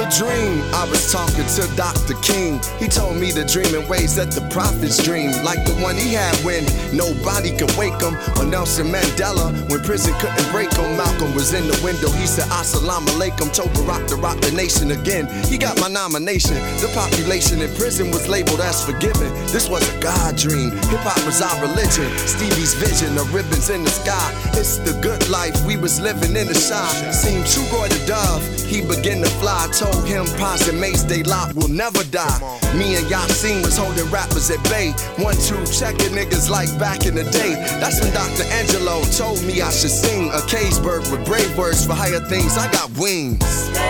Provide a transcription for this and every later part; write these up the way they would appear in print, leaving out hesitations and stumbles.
a dream. I was talking to Dr. King. He told me to dream in ways that the prophets dream, like the one he had when nobody could wake him, or Nelson Mandela when prison couldn't break him. Malcolm was in the window, he said Assalamu alaikum, told Barack to rock the nation again. He got my nomination. The population in prison was labeled as forgiven. This was a God dream. Hip-hop was our religion. Stevie's vision, the ribbons in the sky. It's the good life we was living in the shy. Seemed true boy the dove, he began to fly. Told him Paz and Mace, they lot will never die. Me and Yasin was holding rappers at bay. 1-2 checking niggas like back in the day. That's when Dr. Angelo told me I should sing a Cageburg with brave words for higher things. I got wings.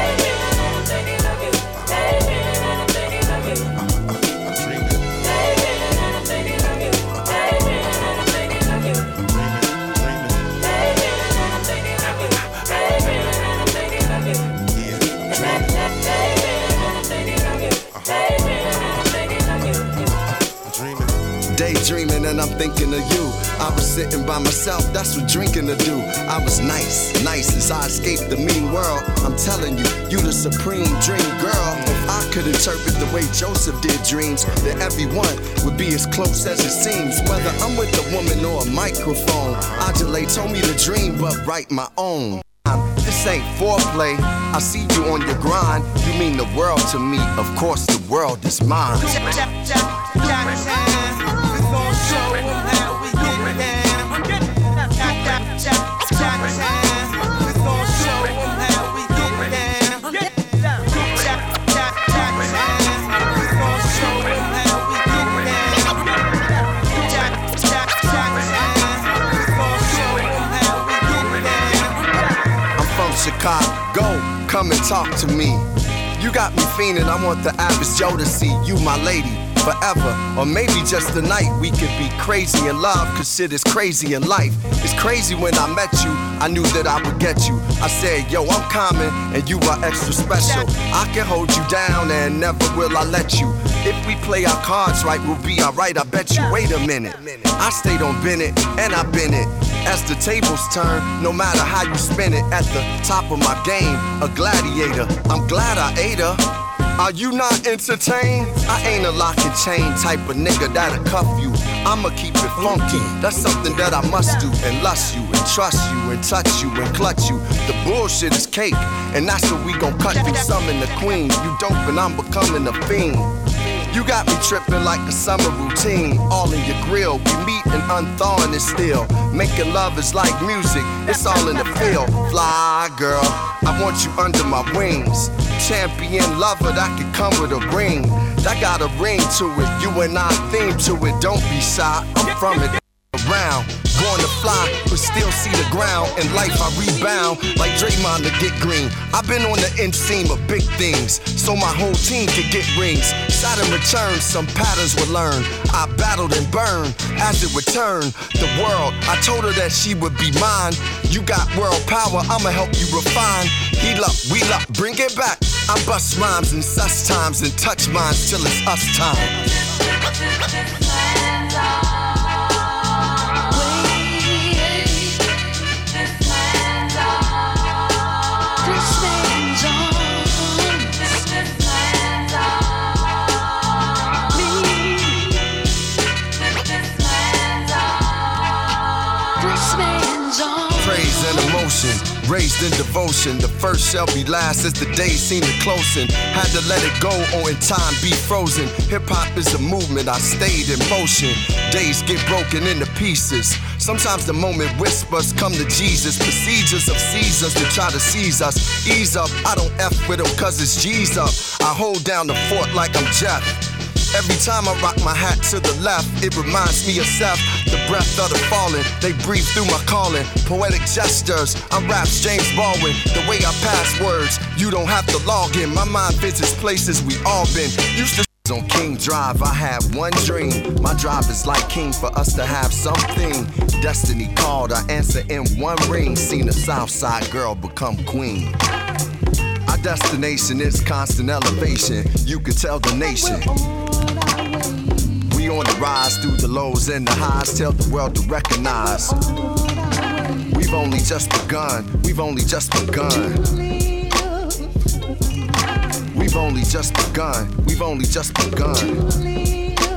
Daydreaming and I'm thinking of you. I was sitting by myself, that's what drinking to do. I was nice as I escaped the mean world. I'm telling you, you the supreme dream girl. If I could interpret the way Joseph did dreams, then everyone would be as close as it seems. Whether I'm with a woman or a microphone, Adelaide told me to dream but write my own. This ain't foreplay, I see you on your grind. You mean the world to me, of course the world is mine. Chicago, come and talk to me. You got me fiending, I want the average Joe to see you my lady forever, or maybe just the night. We could be crazy in love, cause shit is crazy in life. It's crazy when I met you, I knew that I would get you. I said, yo, I'm common, and you are extra special. I can hold you down, and never will I let you. If we play our cards right, we'll be alright, I bet you. Wait a minute, I stayed on Bennett, and I've been it. As the tables turn, no matter how you spin it, at the top of my game, a gladiator. I'm glad I ate her. Are you not entertained? I ain't a lock and chain type of nigga that'll cuff you. I'ma keep it funky. That's something that I must do. And lust you, and trust you, and touch you, and clutch you. The bullshit is cake, and that's what we gon' cut through. Summon the queen. You dope and I'm becoming a fiend. You got me tripping like a summer routine. All in your grill, we meet and unthawing it still. Making love is like music, it's all in the field. Fly girl, I want you under my wings. Champion lover that can come with a ring. That got a ring to it, you and I theme to it. Don't be shy, I'm from it. Around, born to fly, but still see the ground. In life I rebound, like Draymond to get green. I've been on the end seam of big things, so my whole team could get rings. Shot in return, some patterns were learned. I battled and burned, as it returned. The world, I told her that she would be mine. You got world power, I'ma help you refine. Heal up, wheel up, bring it back. I bust rhymes and such times and touch minds till it's us time. Raised in devotion, the first shall be last as the days seem to closing. Had to let it go or in time be frozen. Hip-hop is a movement, I stayed in motion. Days get broken into pieces. Sometimes the moment whispers come to Jesus. Procedures of Caesars to try to seize us. Ease up, I don't F with them cause it's G's up. I hold down the fort like I'm Jeff. Every time I rock my hat to the left, it reminds me of Seth. The breath of the fallen, they breathe through my calling. Poetic gestures, I'm raps James Baldwin. The way I pass words, you don't have to log in. My mind visits places we all been. Used to on King Drive, I had one dream. My drive is like King for us to have something. Destiny called, I answer in one ring. Seen a Southside girl become queen. Our destination is constant elevation. You can tell the nation. We on the rise through the lows and the highs. Tell the world to recognize. We've only just begun. We've only just begun. We've only just begun. We've only just begun.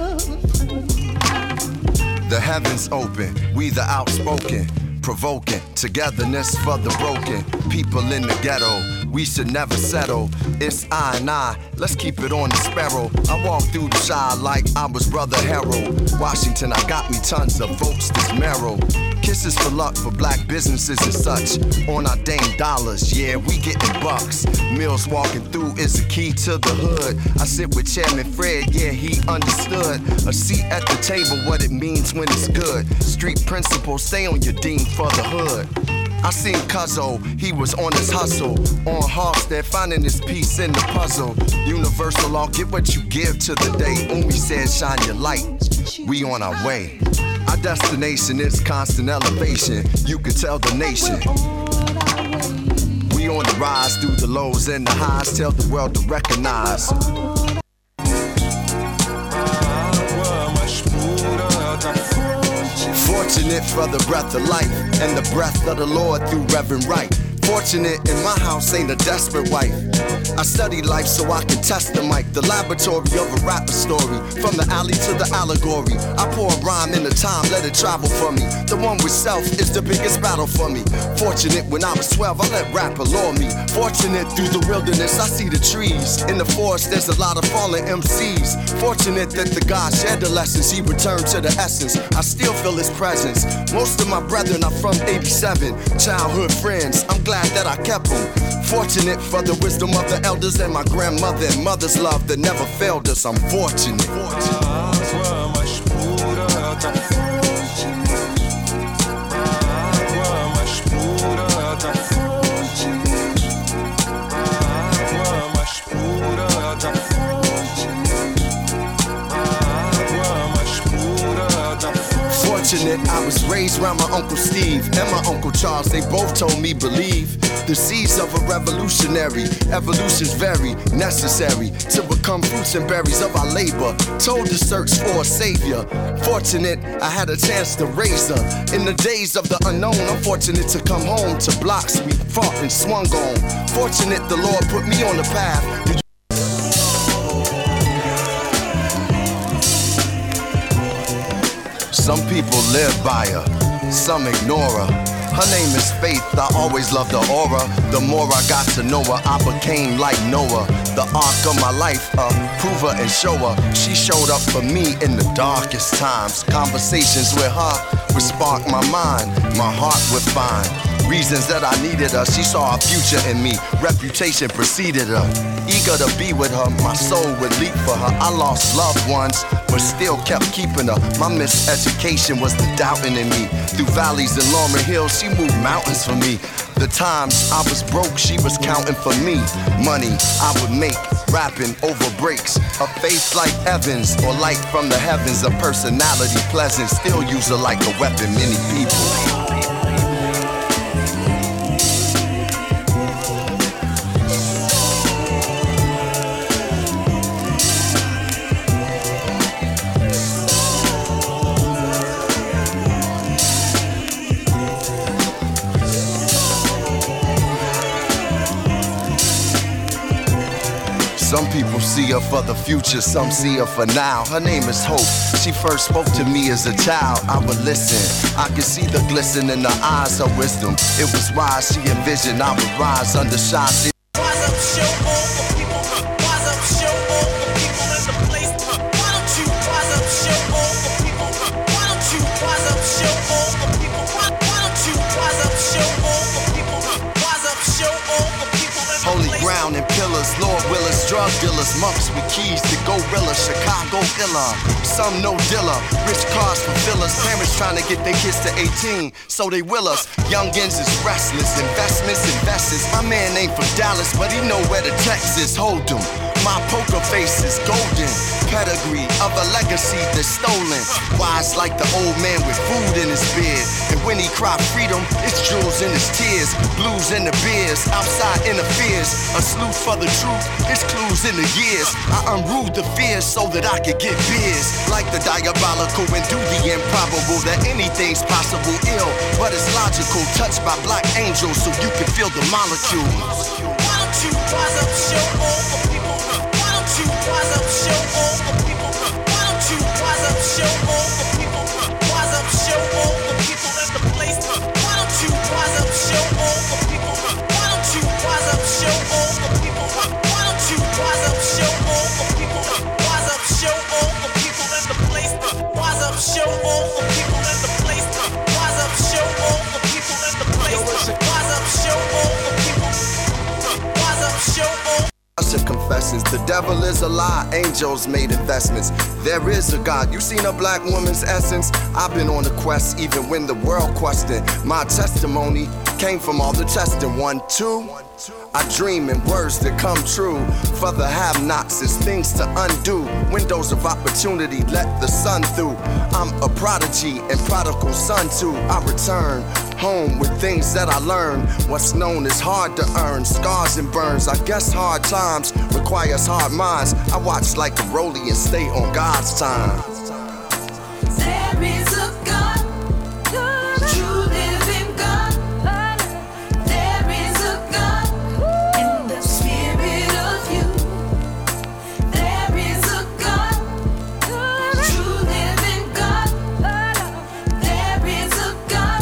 The heavens open, we the outspoken, provoking togetherness for the broken. People in the ghetto, we should never settle. It's I and I, let's keep it on the sparrow. I walk through the shy like I was Brother Harold. Washington, I got me tons of votes this marrow. Kisses for luck for black businesses and such. On our dang dollars, yeah, we getting bucks. Mills walking through is the key to the hood. I sit with Chairman Fred, yeah, he understood. A seat at the table, what it means when it's good. Street principles, stay on your dean for the hood. I seen Cuzzo, he was on his hustle. On Halstead, finding his piece in the puzzle. Universal law, get what you give to the day. Umi said, shine your light, we on our way. Our destination is constant elevation. You could tell the nation. We on the rise through the lows and the highs. Tell the world to recognize. Fortunate for the breath of life and the breath of the Lord through Reverend Wright. Fortunate in my house ain't a desperate wife. I study life so I can test the mic. The laboratory of a rapper story. From the alley to the allegory. I pour a rhyme in the time, let it travel for me. The one with self is the biggest battle for me. Fortunate when I was 12, I let rap allure me. Fortunate through the wilderness, I see the trees. In the forest, there's a lot of fallen MCs. Fortunate that the God shared the lessons, he returned to the essence. I still feel his presence. Most of my brethren are from 87. Childhood friends, I'm glad that I kept them. Fortunate for the wisdom of the elders and my grandmother and mother's love that never failed us. I'm fortunate. Fortunate, I was raised around my Uncle Steve and my Uncle Charles. They both told me believe the seeds of a revolutionary. Evolution's very necessary to become fruits and berries of our labor. Told to search for a savior. Fortunate, I had a chance to raise her. In the days of the unknown, I'm fortunate to come home to blocks we fought and swung on. Fortunate the Lord put me on the path. Some people live by her, some ignore her. Her name is Faith, I always loved her aura. The more I got to know her, I became like Noah. The arc of my life, prove her and show her. She showed up for me in the darkest times. Conversations with her would spark my mind, my heart would find reasons that I needed her. She saw a future in me, reputation preceded her. Eager to be with her, my soul would leap for her. I lost loved ones, but still kept keeping her. My miseducation was the doubting in me. Through valleys and Laurel Hills, she moved mountains for me. The times I was broke, she was counting for me. Money I would make, rapping over breaks. A face like Evans, or light from the heavens. A personality pleasant, still use her like a weapon, many people. Some people see her for the future, some see her for now. Her name is Hope. She first spoke to me as a child. I would listen. I could see the glisten in her eyes, her wisdom. It was wise she envisioned I would rise under shy. Wise up, show all the people. Wise up, show all the people in the place. Why don't you wise up, show all the people? Why don't you wise up, show all the people? Why don't you wise up, show all the people? Wise up, show all the people. Holy ground and pillars, Lord Willis, drug dealers, monks with keys to Gorilla, Chicago illa. Some no dealer, rich cars for fillers, parents trying to get their kids to 18, so they will us. Youngins is restless, investments, investors. My man ain't from Dallas, but he know where the Texas hold him. My poker face is golden, pedigree of a legacy that's stolen. Wise like the old man with food in his beard. And when he cry freedom, it's jewels in his tears. Blues in the beers, outside interferes. A sleuth for the truth, it's clues in the years. I unruled the fears so that I could get beers. Like the diabolical and do the improbable. That anything's possible ill, but it's logical. Touched by black angels so you can feel the molecule. Why don't you rise up, show all the people? confessions. The devil is a lie, angels made investments. There is a God. You seen a black woman's essence? I've been on a quest even when the world questioned. My testimony came from all the testing. 1, 2. I dream in words that come true. For the have-nots is things to undo. Windows of opportunity, let the sun through. I'm a prodigy and prodigal son too. I return home with things that I learned. What's known is hard to earn. Scars and burns, I guess hard times requires hard minds. I watch like a rollie and stay on God's time. There is a God, true living God. There is a God in the spirit of you. There is a God, true living God. There is a God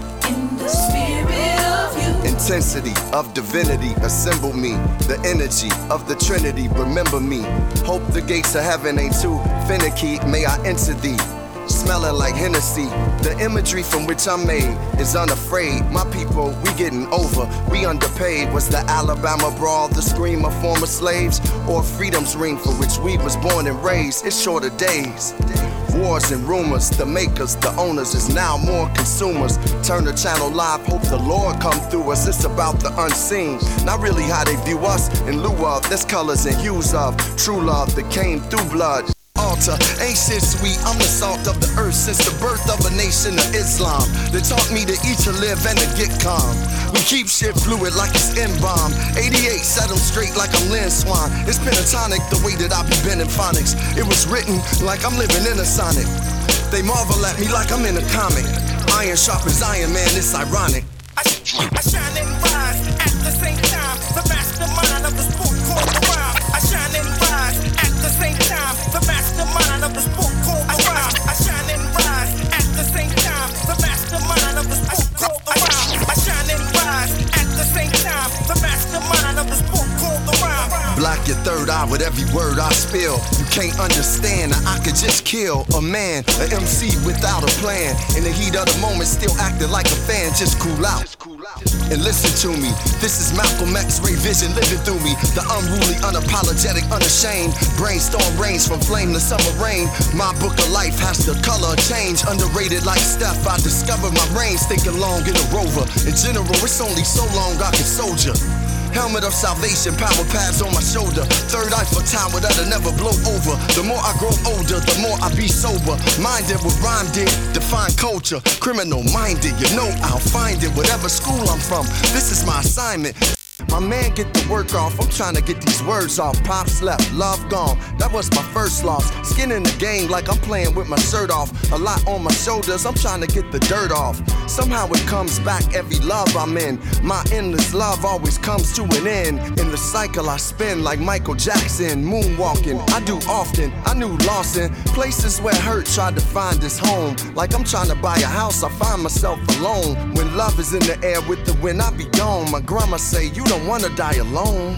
in the spirit of you. Intensity of divinity assemble me. The energy of the Trinity remember me. Hope the gates of heaven ain't too finicky. May I enter thee, smelling like Hennessy. The imagery from which I'm made is unafraid. My people, we getting over, we underpaid. Was the Alabama brawl the scream of former slaves? Or freedom's ring for which we was born and raised? It's shorter days. Wars and rumors, the makers, the owners is now more consumers. Turn the channel live, hope the Lord come through us. It's about the unseen, not really how they view us. In lieu of, there's colors and hues of true love that came through blood. Altar, ain't shit sweet, I'm the salt of the earth since the birth of a nation of Islam. They taught me to eat, to live, and to get calm. We keep shit fluid like it's embalm. 88 set them straight like I'm Lynn Swan. It's pentatonic the way that I be bending phonics. It was written like I'm living in a sonic. They marvel at me like I'm in a comic. Iron sharp as Iron Man, it's ironic. I shine and rise at the same time. The mastermind of the sport called the rhyme. I shine and rise at the same time. The mastermind of the sport called the rhyme. I shine and rise at the same time. The mastermind of the sport called the rhyme. I shine and rise at the same time. The mastermind of the sport called the rhyme. Black your third eye with every word I spill. You can't understand that I could just kill a man, an MC without a plan. In the heat of the moment, still acting like a fan. Just cool out and listen to me. This is Malcolm X, Ray Vision living through me. The unruly, unapologetic, unashamed. Brainstorm range from flame to summer rain. My book of life has the color change. Underrated like Steph, I discovered my brains thinking long in a Rover. In general, it's only so long I can soldier. Helmet of salvation, power pads on my shoulder. Third eye for tower that'll never blow over. The more I grow older, the more I be sober. Minded what rhyme did, define culture. Criminal minded, you know I'll find it. Whatever school I'm from, this is my assignment. My man get the work off, I'm trying to get these words off. Pops left, love gone, that was my first loss. Skin in the game like I'm playing with my shirt off. A lot on my shoulders, I'm trying to get the dirt off. Somehow it comes back every love I'm in. My endless love always comes to an end. In the cycle I spin like Michael Jackson. Moonwalking, I do often, I knew Lawson. Places where hurt tried to find its home. Like I'm trying to buy a house, I find myself alone. When love is in the air with the wind, I be gone. My grandma say, you don't wanna die alone.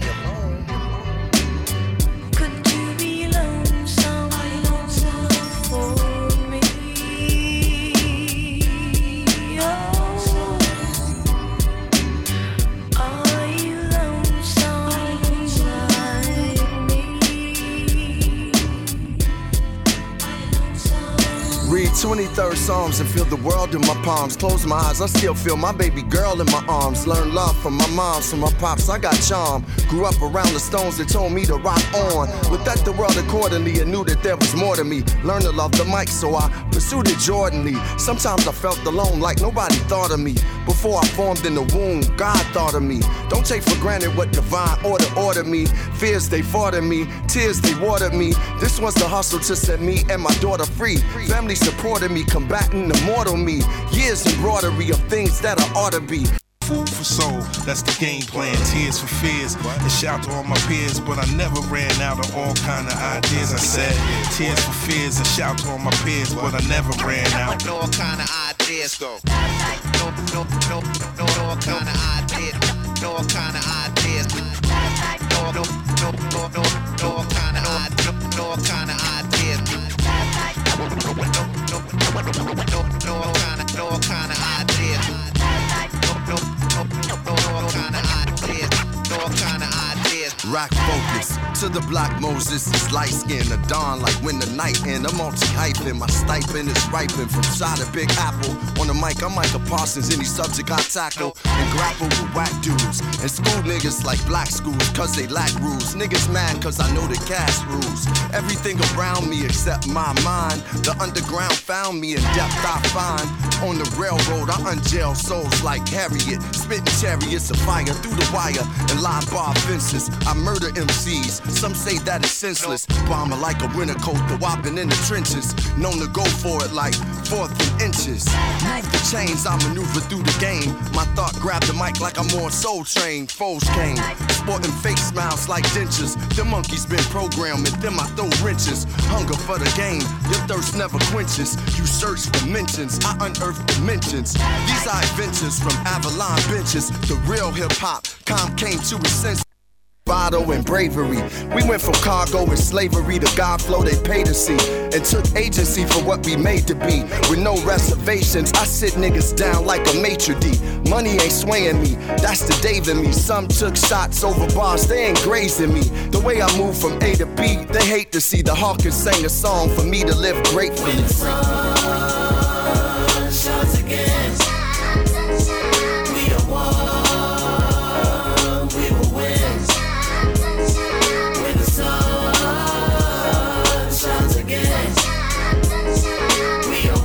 Could you be lonesome for me? Oh, are you lonesome like me? Read 23rd Psalms and feel the world in my palms. Close my eyes, I still feel my baby girl in my arms. Learn love from my moms, from my pops, I got charm. Grew up around the stones that told me to rock on. Looked at the world accordingly and knew that there was more to me. Learned to love the mic, so I pursued it Jordanly. Sometimes I felt alone like nobody thought of me. Before I formed in the womb, God thought of me. Don't take for granted what divine ordered me. Fears they fought in me, tears they watered me. This was the hustle to set me and my daughter free. Family supported me, combating the mortal me. Years embroidery of things that I ought to be. Food for soul, that's the game plan. Tears for fears, and shout to all my peers. But I never ran out of all kind of ideas. I said, tears for fears, and shout to all my peers. But I never ran out. No kind of ideas, though. No kind of ideas. No kind of ideas. No kind of ideas. No kind of ideas. No kind of ideas. rack focus. To the black Moses is light skin, a dawn like when the night end. I'm multi-hyping, my stipend is ripen from shot at Big Apple. On the mic, I'm Micah Parsons, any subject I tackle and grapple with whack dudes. And school niggas like black schools, cause they lack rules. Niggas mad cause I know the cash rules. Everything around me except my mind. The underground found me in depth I find. On the railroad, I unjail souls like Harriet. Spitting chariots of fire through the wire and live bar fences. I murder MCs, some say that it's senseless. Bomber like a winter coat, the whopping in the trenches. Known to go for it like 4th and inches. Move the chains, I maneuver through the game. My thought grabbed the mic like I'm on Soul Train. Foes came, sporting fake smiles like dentures. The monkeys been programmed and them I throw wrenches. Hunger for the game, your thirst never quenches. You search for mentions, I unearth dimensions. These are adventures from Avalon benches. The real hip-hop, calm came to his senses. Bottle and bravery. We went from cargo and slavery to God flow they paid to see. And took agency for what we made to be. With no reservations, I sit niggas down like a maitre d'. Money ain't swaying me, that's the Dave in me. Some took shots over bars, they ain't grazing me. The way I move from A to B, they hate to see. The Hawkins sang a song for me to live gratefully. When the sun shines again, we are one, we will win. When the sun shines again, we are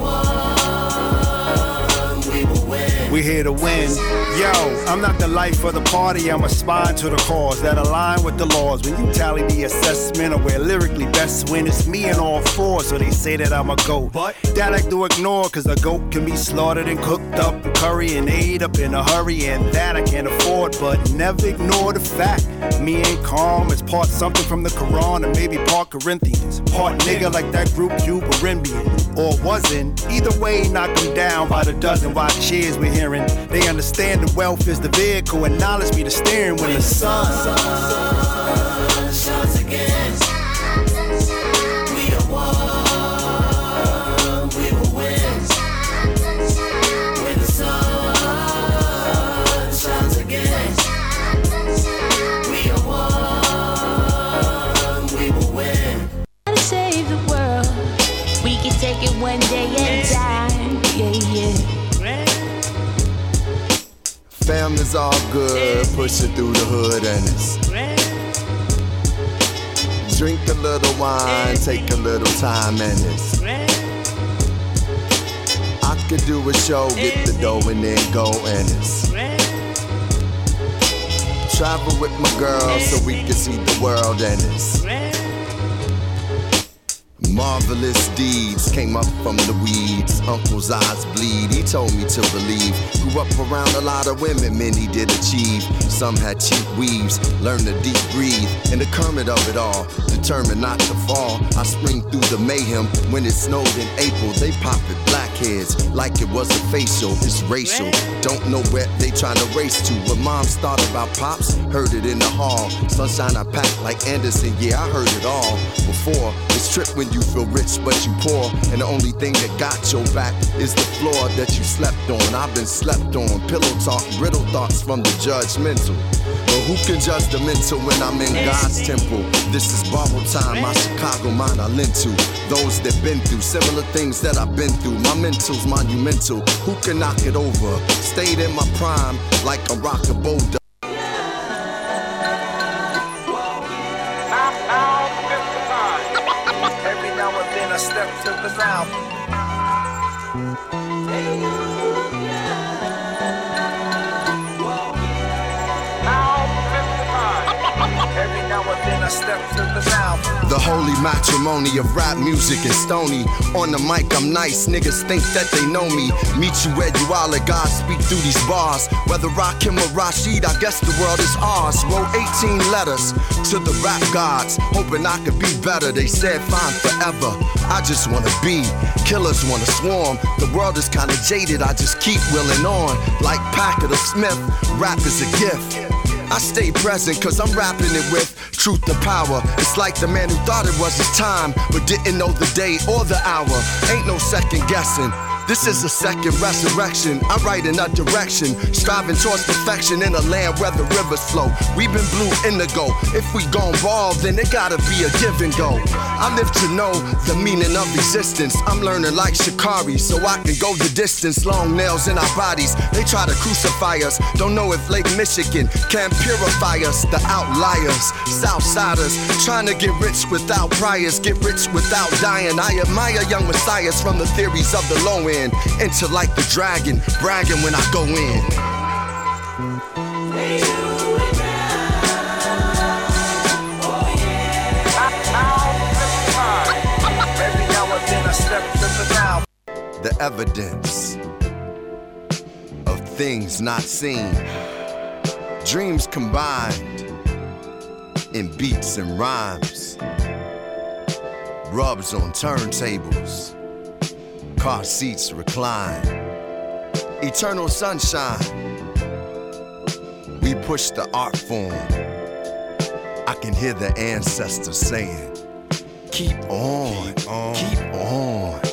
one, we will win. We here to win. Yo, I'm not the life of the party, I'm a spine to the cause that align with the laws. When you tally the assessment of where lyrically best win, it's me and all four, so they say that I'm a goat. But that I do ignore, cause a goat can be slaughtered and cooked up and curry and ate up in a hurry, and that I can't afford. But never ignore the fact, me ain't calm, it's part something from the Quran and maybe part Corinthians. Part nigga like that group you Caribbean, or wasn't. Either way, knock them down by the dozen while cheers we're hearing. They understand the wealth is the vehicle and knowledge be the steering when the sun shines again. We are one, we will win. When the sun shines again, we are one, we will win. To save the world, we can take it one day at a time. Yeah, yeah. Fam is all good, pushing through the hood and it's drink a little wine, take a little time and it's I could do a show, get the dough and then go and it's travel with my girl so we can see the world and it's marvelous deeds came up from the weeds. Uncle's eyes bleed, he told me to believe. Grew up around a lot of women, many did achieve. Some had cheap weaves, learned to deep breathe. In the Kermit of it all, determined not to fall. I spring through the mayhem when it snowed in April. They pop it blackheads like it was a facial. It's racial, don't know where they trying to race to. But mom's thought about pops, heard it in the hall. Sunshine I packed like Anderson, yeah I heard it all before. It's trip when you feel rich but you poor, and the only thing that got your back is the floor that you slept on. I've been slept on, pillow talk, brittle thoughts from the judgmental. But who can judge the mental when I'm in God's temple? This is borrowed time, my Chicago mind I lent to. Those that been through similar things that I've been through. My mental's monumental, who can knock it over? Stayed in my prime like a rock of boulder. Every now and then I step to the south. Every now and then I step to the south. The holy matrimony of rap music and stony. On the mic I'm nice, niggas think that they know me. Meet you where you are, let God speak through these bars. Whether Rakim or Rashid, I guess the world is ours. Wrote 18 letters to the rap gods, hoping I could be better. They said fine forever, I just wanna be. Killers wanna swarm, the world is kinda jaded. I just keep willing on, like Packard or Smith. Rap is a gift, I stay present cause I'm rapping it with truth to power. It's like the man who thought it was his time but didn't know the day or the hour. Ain't no second guessing, This is a second resurrection. I'm right in a direction, striving towards perfection in a land where the rivers flow. We've been blue indigo. If we gon' ball, then it gotta be a give and go. I live to know the meaning of existence. I'm learning like Shikari, so I can go the distance. Long nails in our bodies, they try to crucify us. Don't know if Lake Michigan can purify us. The outliers, Southsiders, trying to get rich without priors, get rich without dying. I admire young messiahs from the theories of the low end. Enter like the dragon, bragging when I go in. The evidence of things not seen, dreams combined in beats and rhymes, rubs on turntables, car seats recline, eternal sunshine. We push the art form. I can hear the ancestors saying, keep on, keep on.